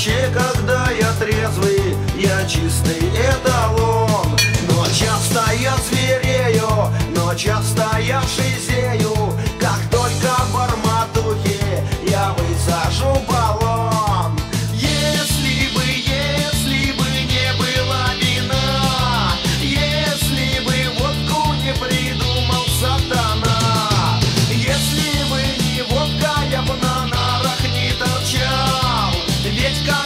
случае, когда я трезвый, я чистый эталон. Но часто я зверею, но часто я шизею. Как только в арматухе я высажу баллон. Если бы не было вина, если бы водку не придумал сатана, если бы не водка, я бы на нарах не торчал. Ведь